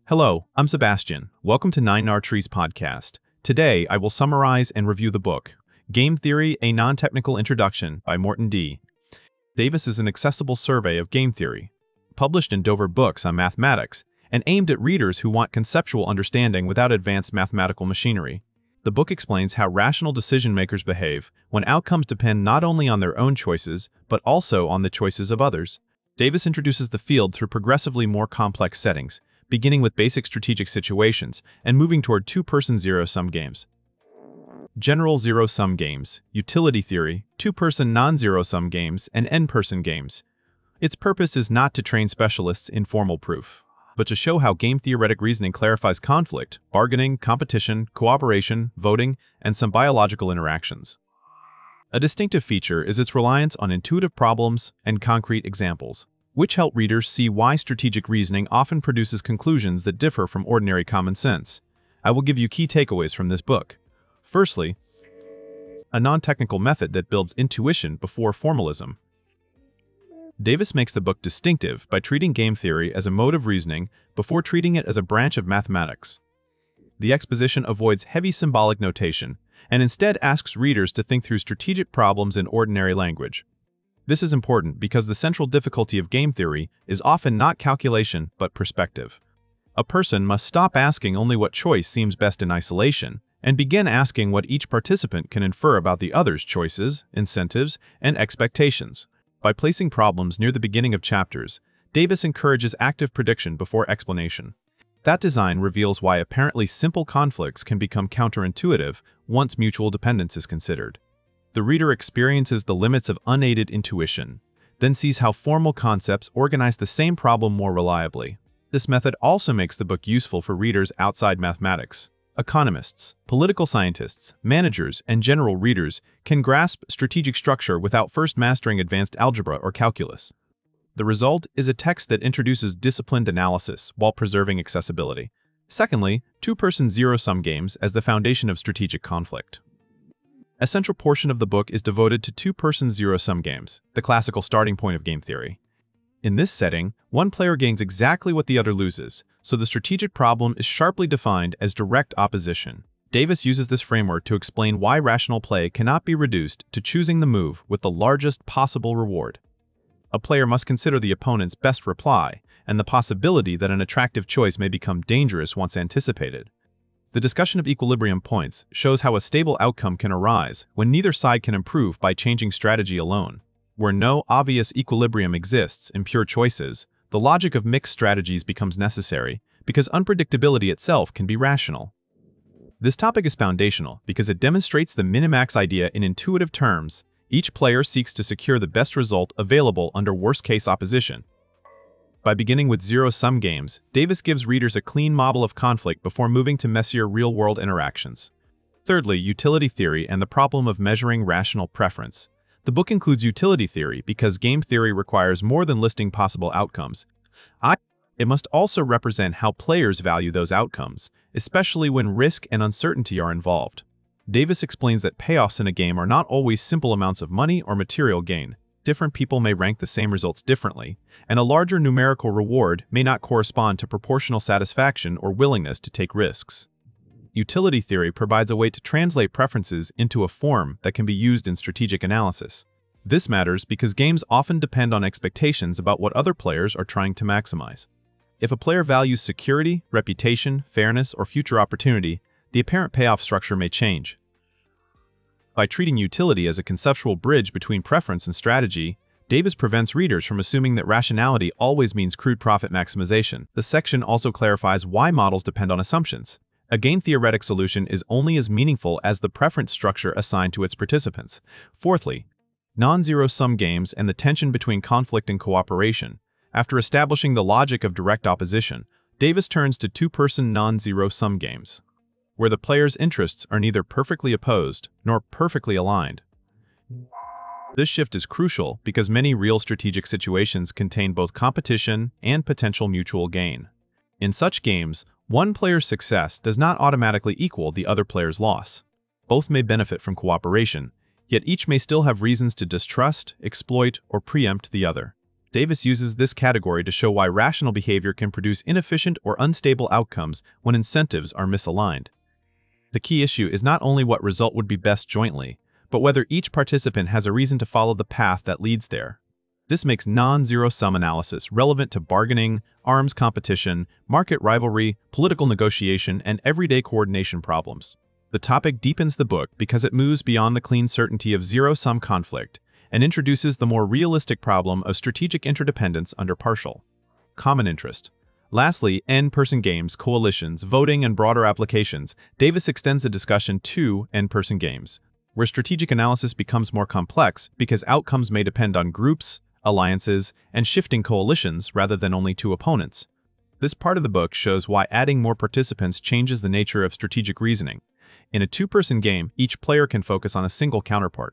Hello, I'm Sebastian. Welcome to Nine Trees podcast. Today, I will summarize and review the book, Game Theory, A Non-Technical Introduction by Morton D. Davis is an accessible survey of game theory, published in Dover Books on mathematics, and aimed at readers who want conceptual understanding without advanced mathematical machinery. The book explains how rational decision-makers behave when outcomes depend not only on their own choices, but also on the choices of others. Davis introduces the field through progressively more complex settings, beginning with basic strategic situations and moving toward two-person zero-sum games. General zero-sum games, utility theory, two-person non-zero-sum games, and n-person games. Its purpose is not to train specialists in formal proof, but to show how game-theoretic reasoning clarifies conflict, bargaining, competition, cooperation, voting, and some biological interactions. A distinctive feature is its reliance on intuitive problems and concrete examples, which help readers see why strategic reasoning often produces conclusions that differ from ordinary common sense. I will give you key takeaways from this book. Firstly, a non-technical method that builds intuition before formalism. Davis makes the book distinctive by treating game theory as a mode of reasoning before treating it as a branch of mathematics. The exposition avoids heavy symbolic notation and instead asks readers to think through strategic problems in ordinary language. This is important because the central difficulty of game theory is often not calculation but perspective. A person must stop asking only what choice seems best in isolation and begin asking what each participant can infer about the other's choices, incentives, and expectations. By placing problems near the beginning of chapters, Davis encourages active prediction before explanation. That design reveals why apparently simple conflicts can become counterintuitive once mutual dependence is considered. The reader experiences the limits of unaided intuition, then sees how formal concepts organize the same problem more reliably. This method also makes the book useful for readers outside mathematics. Economists, political scientists, managers, and general readers can grasp strategic structure without first mastering advanced algebra or calculus. The result is a text that introduces disciplined analysis while preserving accessibility. Secondly, two-person zero-sum games as the foundation of strategic conflict. A central portion of the book is devoted to two-person zero-sum games, the classical starting point of game theory. In this setting, one player gains exactly what the other loses, so the strategic problem is sharply defined as direct opposition. Davis uses this framework to explain why rational play cannot be reduced to choosing the move with the largest possible reward. A player must consider the opponent's best reply and the possibility that an attractive choice may become dangerous once anticipated. The discussion of equilibrium points shows how a stable outcome can arise when neither side can improve by changing strategy alone. Where no obvious equilibrium exists in pure choices, the logic of mixed strategies becomes necessary because unpredictability itself can be rational. This topic is foundational because it demonstrates the minimax idea in intuitive terms. Each player seeks to secure the best result available under worst-case opposition. By beginning with zero-sum games, Davis gives readers a clean model of conflict before moving to messier real-world interactions. Thirdly, utility theory and the problem of measuring rational preference. The book includes utility theory because game theory requires more than listing possible outcomes. It must also represent how players value those outcomes, especially when risk and uncertainty are involved. Davis explains that payoffs in a game are not always simple amounts of money or material gain. Different people may rank the same results differently, and a larger numerical reward may not correspond to proportional satisfaction or willingness to take risks. Utility theory provides a way to translate preferences into a form that can be used in strategic analysis. This matters because games often depend on expectations about what other players are trying to maximize. If a player values security, reputation, fairness, or future opportunity, the apparent payoff structure may change. By treating utility as a conceptual bridge between preference and strategy, Davis prevents readers from assuming that rationality always means crude profit maximization. The section also clarifies why models depend on assumptions. A game-theoretic solution is only as meaningful as the preference structure assigned to its participants. Fourthly, non-zero-sum games and the tension between conflict and cooperation. After establishing the logic of direct opposition, Davis turns to two-person non-zero-sum games, where the player's interests are neither perfectly opposed nor perfectly aligned. This shift is crucial because many real strategic situations contain both competition and potential mutual gain. In such games, one player's success does not automatically equal the other player's loss. Both may benefit from cooperation, yet each may still have reasons to distrust, exploit, or preempt the other. Davis uses this category to show why rational behavior can produce inefficient or unstable outcomes when incentives are misaligned. The key issue is not only what result would be best jointly, but whether each participant has a reason to follow the path that leads there. This makes non-zero-sum analysis relevant to bargaining, arms competition, market rivalry, political negotiation, and everyday coordination problems. The topic deepens the book because it moves beyond the clean certainty of zero-sum conflict and introduces the more realistic problem of strategic interdependence under partial common interest. Lastly, N-person games, coalitions, voting, and broader applications. Davis extends the discussion to N-person games, where strategic analysis becomes more complex because outcomes may depend on groups, alliances, and shifting coalitions rather than only two opponents. This part of the book shows why adding more participants changes the nature of strategic reasoning. In a two-person game, each player can focus on a single counterpart.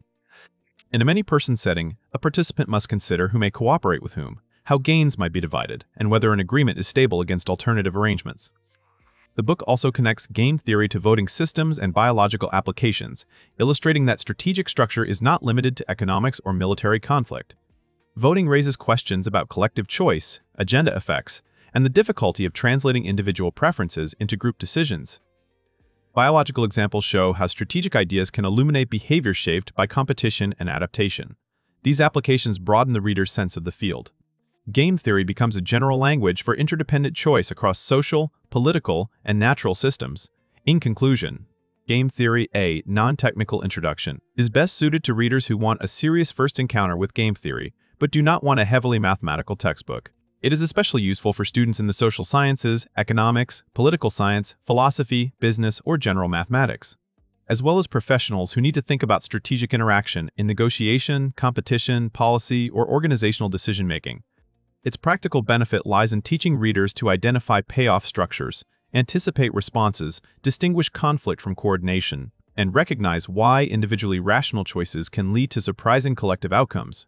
In a many-person setting, a participant must consider who may cooperate with whom, how gains might be divided, and whether an agreement is stable against alternative arrangements. The book also connects game theory to voting systems and biological applications, illustrating that strategic structure is not limited to economics or military conflict. Voting raises questions about collective choice, agenda effects, and the difficulty of translating individual preferences into group decisions. Biological examples show how strategic ideas can illuminate behavior shaped by competition and adaptation. These applications broaden the reader's sense of the field. Game theory becomes a general language for interdependent choice across social, political, and natural systems. In conclusion, Game Theory, a non-technical introduction, is best suited to readers who want a serious first encounter with game theory, but do not want a heavily mathematical textbook. It is especially useful for students in the social sciences, economics, political science, philosophy, business, or general mathematics, as well as professionals who need to think about strategic interaction in negotiation, competition, policy, or organizational decision-making. Its practical benefit lies in teaching readers to identify payoff structures, anticipate responses, distinguish conflict from coordination, and recognize why individually rational choices can lead to surprising collective outcomes.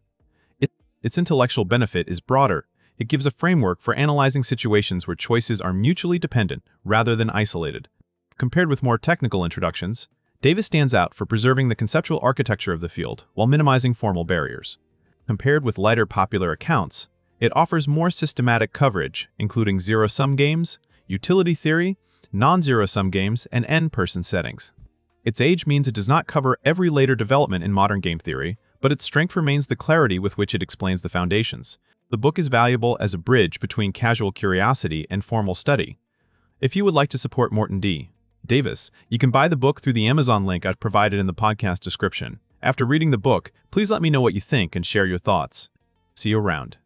Its intellectual benefit is broader. It gives a framework for analyzing situations where choices are mutually dependent rather than isolated. Compared with more technical introductions, Davis stands out for preserving the conceptual architecture of the field while minimizing formal barriers. Compared with lighter popular accounts, it offers more systematic coverage, including zero-sum games, utility theory, non-zero-sum games, and N-person settings. Its age means it does not cover every later development in modern game theory, but its strength remains the clarity with which it explains the foundations. The book is valuable as a bridge between casual curiosity and formal study. If you would like to support Morton D. Davis, you can buy the book through the Amazon link I've provided in the podcast description. After reading the book, please let me know what you think and share your thoughts. See you around.